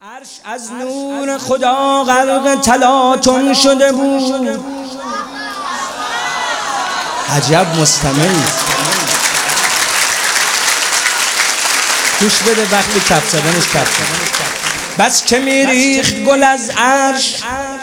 عرش از نور خدا غرق تلاطم شده بود. عجب مستمعی، گوش بده وقتی کف زدنش کف زدن. بس که میریخت گل از عرش،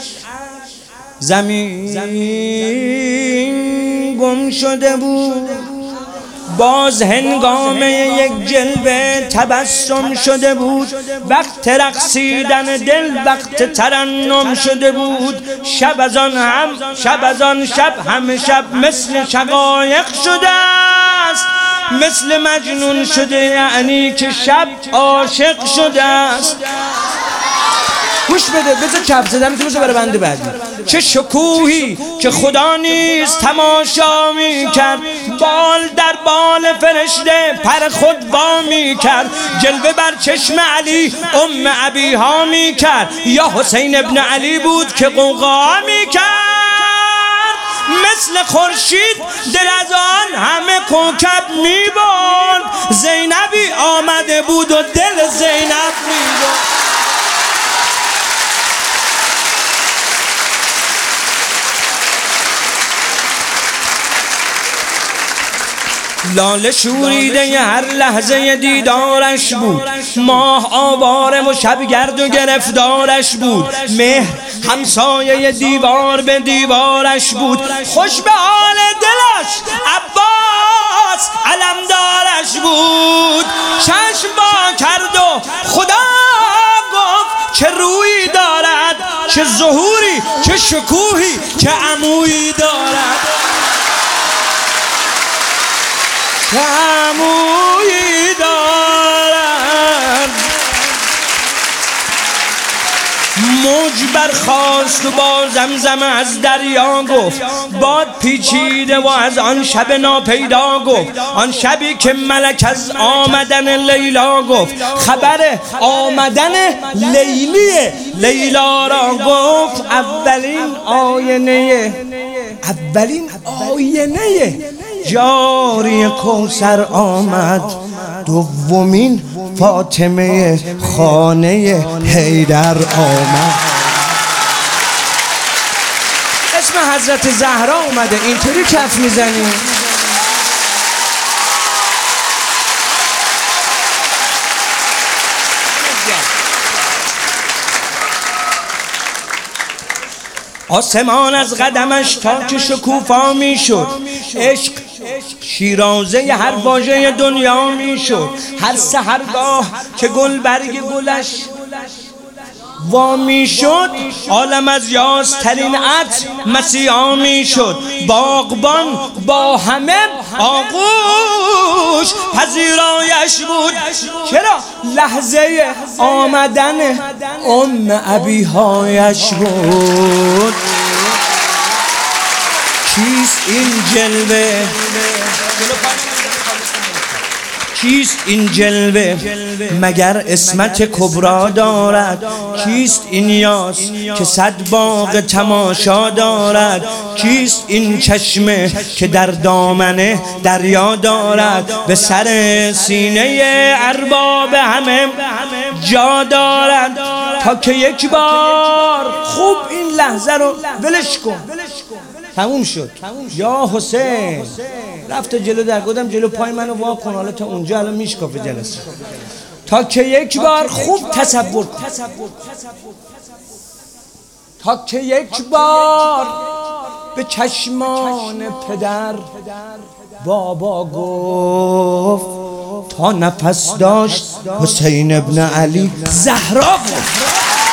زمین گم شده بود. باز هنگام یک جلوه تبسم شده بود. وقت رقصیدن دل وقت ترنم شده بود. شب از آن شب همه شب مثل شقایق شده است، مثل مجنون شده، یعنی که شب عاشق شده است. گوش بده، بذار کف زدن تو برای بنده بعدی. چه شکوهی که خدا نیز تماشا می کرد، بال در بال فرشته پر خود وا می کرد. جلوه بر چشم علی ابیها می کرد، یا حسین ابن علی بود که غوغا می کرد. مثل خورشید در از آن همه کوکب می برد. زینبی آمده بود و دل زینب می برد. لاله شوریده هر لحظه دیدارش بود. ماه آواره و شب گرد و گرفتارش بود. مهر همسایه دیوار به دیوارش بود. خوش به حال دلش عباس علمدارش بود. چشم با کرد و خدا گفت چه رویی دارد، چه ظهوری، چه شکوهی، چه عمویی دارد، عمویی دارد. موج برخاست و با زمزم از دریا گفت. باد پیچیده و از آن شب ناپیدا گفت. آن شبی که ملک از آمدن لیلا گفت. خبر آمدن لیلا را گفت. اولین آینه جاری کوثر آمد. دومین فاطمه خانه حیدر آمد. اسم حضرت زهرا اومده، اینطوری کف میزنی. آسمان از قدمش تا که شکوفا می شد. عشق شیرازه هر واژه دنیا می شد. هر سحرگاه که گل برگ گلش وامی شد، عالم از یاسترین عطر مسیحا می شد. باغبان با همه آغوش پذیرایش بود. چرا؟ لحظه آمدن ابیهایش بود. چیست این جلوه؟ کیست این جلوه مگر اسمت کبرا دارد؟ کیست این یاس که صد باغ تماشا دارد؟ کیست این چشمه که در دامن دریا دارد؟ به سر سینه ارباب همه جا دارد. تا که یک بار خوب این لحظه رو ولش کن. تموم شد. یا حسین رفت جلو در گفتم جلو پای منو وا کن، حالا تا اونجا الان میشکافه جلسه. تا که یک بار خوب تصور کن. تا که یک بار به چشمان پدر بابا گفت. تا نفس داشت حسین ابن علی زهرا گفت.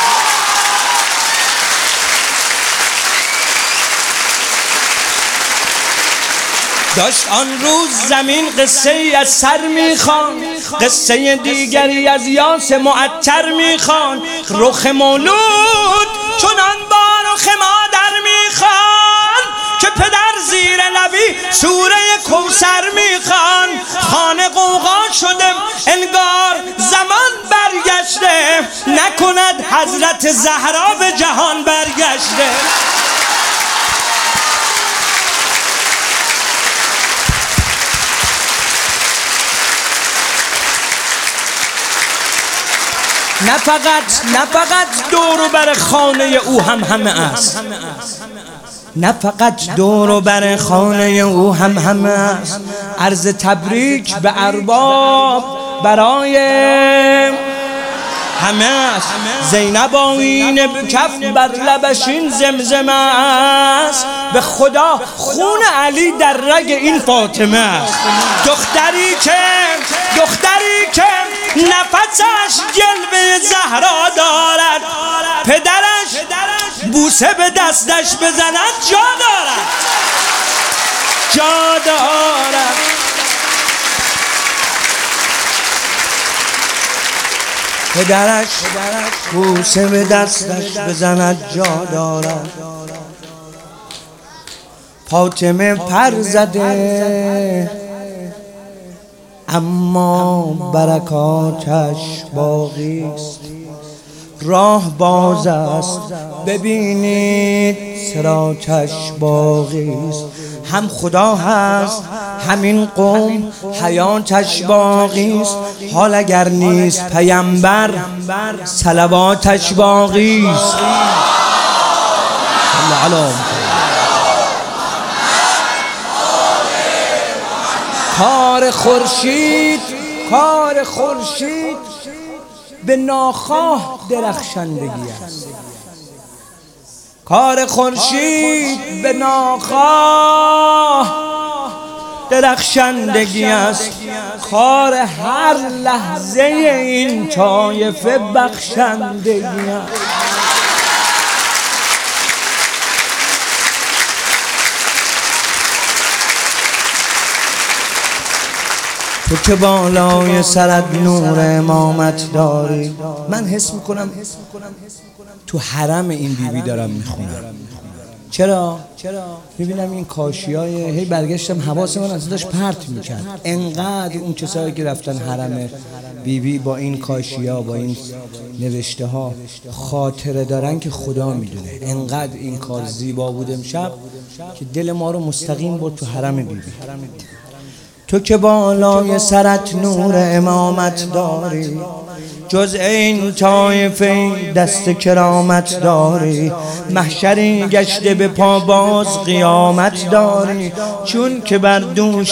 داشت آن روز زمین قصه ای از سر میخوان، قصه دیگری از یاس معطر میخوان. رخ مولود چنان با رخ مادر میخوان، که پدر زیر لبی سوره کوثر میخوان. خانه غوغا شده انگار زمان برگشته، نکند حضرت زهرا به جهان برگشته. نه فقط دور بر خانه او همه است، نه فقط دور بر خانه او همه است. عرض تبریک به ارباب برای همه است. زینب آینه به کف بر لبش این زمزمه است، به خدا خون علی در رگ این فاطمه است. دختری که نفسش جلوه زهرا دارد، پدرش بوسه به دستش بزند جا دارد. پدرش بوسه به دستش بزند جا دارد. فاطمه پر زده اما برکاتش باقی است. راه باز است ببینید صراطش باقی است. هم خدا هست همین قوم حیاتش باقی است. حال اگر نیست پیامبر صلواتش باقی است. کار خورشید به ناخواه درخشندگی است. کار خورشید به ناخواه درخشندگی است. کار هر لحظه این طایفه بخشندگی است. تو که بالای سرت نور امامت داری. من حس میکنم تو حرم این بیبی دارم میخونم. چرا؟ میبینم این کاشیای هی برگشتم حواس من ازش پرت میکرد. انقدر اون کسایی که رفتن حرم بیبی با این کاشیا با این نوشته ها خاطره دارن که خدا میدونه. انقدر این کار زیبا بود امشب که دل ما رو مستقیم برد تو حرم بیبی. تو که بالای سرت نور امامت داری، جز این طایفه دست کرامت داری. محشری گشته به پا باز قیامت داری، چون که بر دوش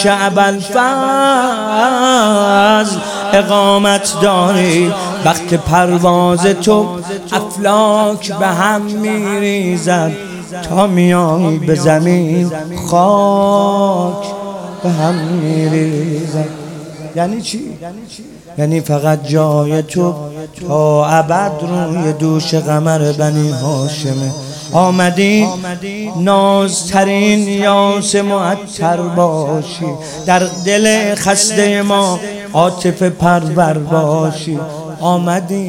ابوالفضل اقامت داری. وقت پرواز تو افلاک به هم میریزد، تا میای به زمین خاک به هم میریزد. یعنی چی؟ یعنی فقط جای تو تا ابد روی دوش قمر بنی هاشمه. آمدی نازترین یاس معطر باشی، در دل خسته ما عاطفه پرور باشی. آمدی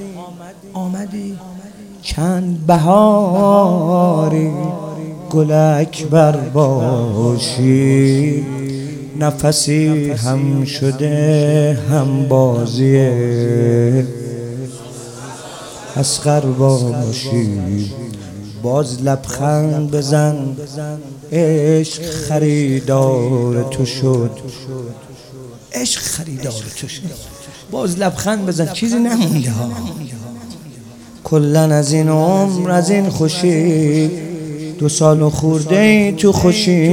چند بهاری گل اکبر باشی. نفسی هم شده هم بازیه اصغر باشی. باز لبخند بزن عشق خریدار تو شد. عشق خریدار تو شد. باز لبخند بزن چیزی نمونده ها. کلن از این عمر از این خوشی 2 سال و خورده تو خوشی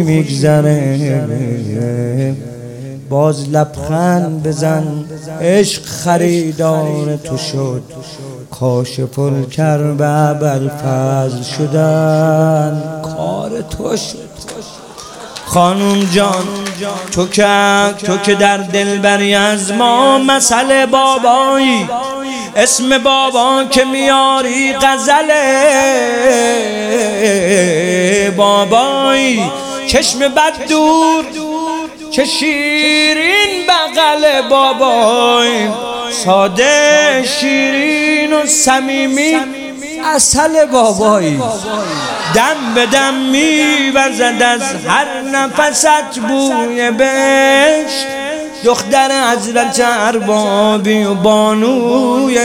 میگذره. باز لبخند بزن عشق خریدار تو شد. کاشف الکرب ابوالفضل شدن کار تو شد. خانوم جان تو که در دلبری از ما مسئله بابایی، اسم بابا که میاری غزله بابایی. چشم بد دور چه شیرین بغل بابایی، ساده شیرین و صمیمی عسل بابایی. دم به دم میوزد از هر نفست بوی بهشت، دختر حضرت اربابی و بانوی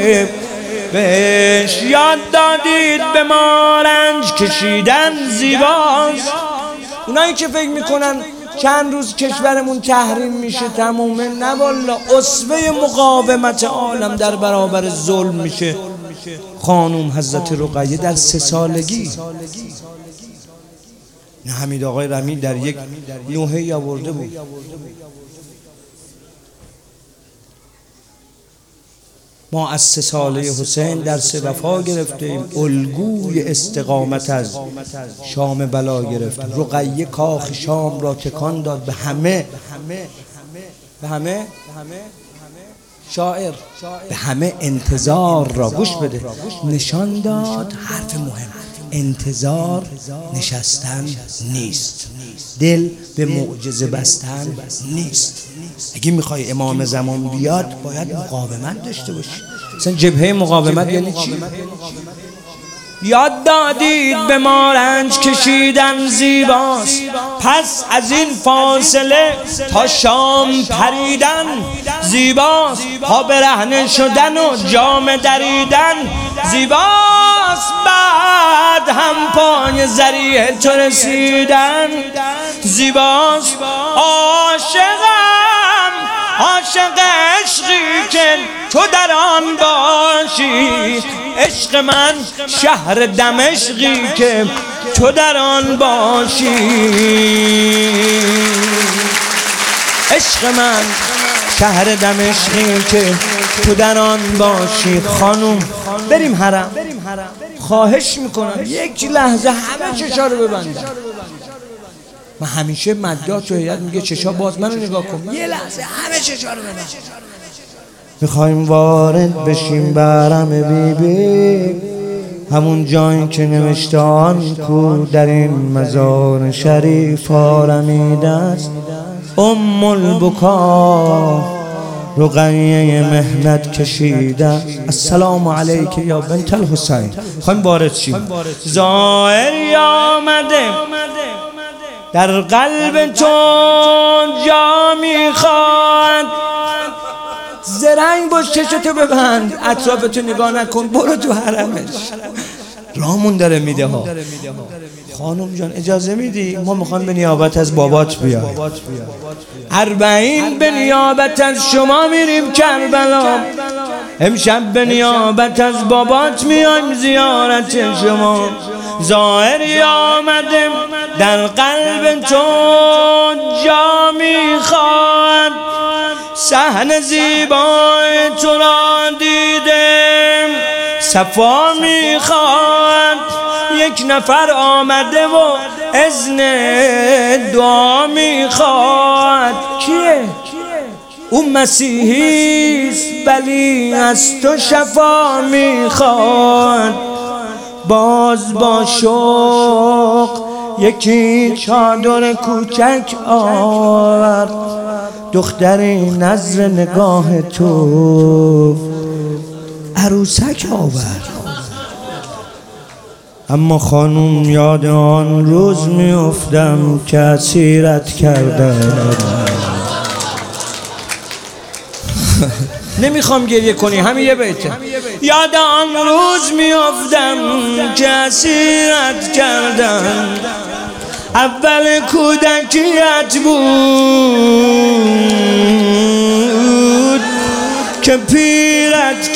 بهشت. یاد دادید به ما رنج کشیدن زیباست. اونایی که فکر میکنن چند روز کشورمون تحریم میشه تمومه؟ نه والا، اسوه مقاومت عالم در برابر ظلم میشه. خانوم حضرت رقیه در 3 سالگی، نه حمید آقای رمی در یک نوحه‌ای آورده بود. ما از 3 ساله حسین درس وفا گرفتیم، الگوی استقامت از شام بلا گرفتیم. رقیه کاخ شام را تکان داد، به همه شاعر به همه انتظار را گوش بده نشان داد. حرف مهم، انتظار نشستن نیست، دل به معجزه بستن نیست. اگه میخوای امام زمان بیاد باید مقاومت داشته باشی. مثلا جبهه مقاومت یعنی چی؟ یاد دادید به ما رنج کشیدن زیباست، پس از این فاصله تا شام پریدن زیباست، پا برهنه شدن و جام دریدن زیباست، بعد هم پای ذریعه تو رسیدن زیباست. عاشق عشقی که تو در آن باشی، عشق من شهر دمشقی که تو در آن باشی، عشق من شهر دمشقی که تو در آن باشی. خانوم بریم حرم، خواهش میکنم یک لحظه همه چشا رو ببندن. من همیشه مدعا تو هیئت میگه چشا باز، منو نگاه کن، یه لحظه همه چشا رو ببند. میخوایم وارد بشیم به حرم بیبی، همون جایی که نوشته آن کو در این مزار شریف آرمیده است ام البکا رقیه مهنت کشیده. السلام علیک یا بنت الحسین. خواهیم وارد شیم. زائری آمده در قلب تو جا میخواد، زرنگ باش، چشتو ببند، اطرافتو نگاه نکن، برو تو حرمش. رامون داره میده ها. خانم جان اجازه میدی؟ ما میخوایم به نیابت از بابات بیایم. 40 به نیابت از شما میریم کربلا، امشب به نیابت از بابات میایم زیارت شما. زائری آمده در قلب تو جا میخواد، صحن زیبای تو را دیدم صفا میخواد. یک نفر آمده و اذن دعا میخواد. کیه؟ اون مسیحیست ولی از تو شفا میخواد. باز با شوق یکی چادر کوچک آورد، دختری نظر نگاه تو عروسک آورد. اما خانوم یاد آن روز میافتم که اسیرت کردم. نمیخوام گریه کنی، همین یه بیته. یاد آن روز میافتم که اسیرت کردم، اول کودکیت بود که پیرت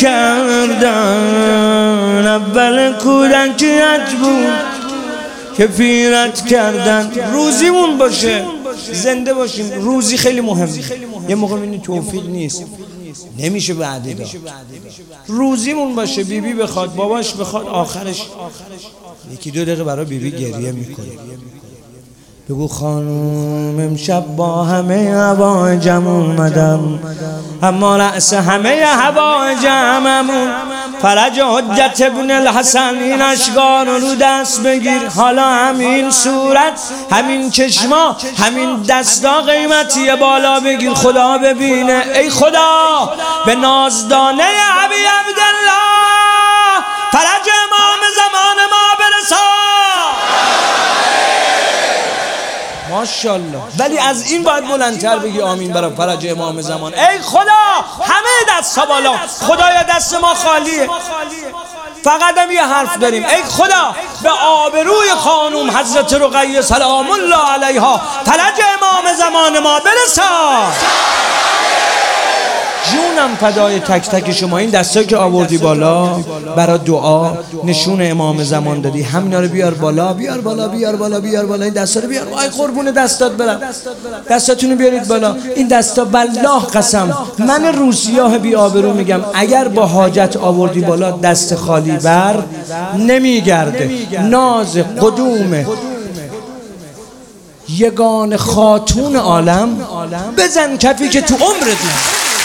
کردن، اول کودکیت بود که پیرت کردن. روزیمون باشه، زنده باشیم. روزی خیلی مهمه. یه موقع این توفیق نیست، نمیشه وعده داد. روزیمون باشه، بیبی بخواد، باباش بخواد، آخرش 1-2 دقیقه برای بیبی گریه میکنه. بگو خانوم امشب با همه هواجم اومدم، اما رأس همه هواجممون فرج حجت ابن الحسن. این اشعار رو دست بگیر، حالا همین صورت، همین چشما، همین دستا قیمتی بالا بگیر، خدا ببینه. ای خدا به نازدانه ابی عبدالله فرج امام زمان ما برسا. ماشاءالله. ولی از این باید بلندتر بگی آمین برای فرج امام زمان. ای خدا همه دست ها بالا، خدایا دست ما خالیه. فقط هم یه حرف داریم، ای خدا به آبروی خانوم حضرت رقیه سلام الله علیها فرج امام زمان ما برسان. جونم فدای تک تک شما. این دستا که آوردی بالا برای دعا نشون امام زمان دادی، همینا رو بیار بالا، بیار بالا، بیار بالا، بیار بالا. این دستا رو بیار. وای قربون دستات برم، دستاتونو بیارید بالا. این دستا بالله قسم من روسیاه بی آبرو میگم اگر با حاجت آوردی بالا دست خالی بر نمیگرده. ناز قدوم یگان خاتون عالم بزن کفی که تو عمرت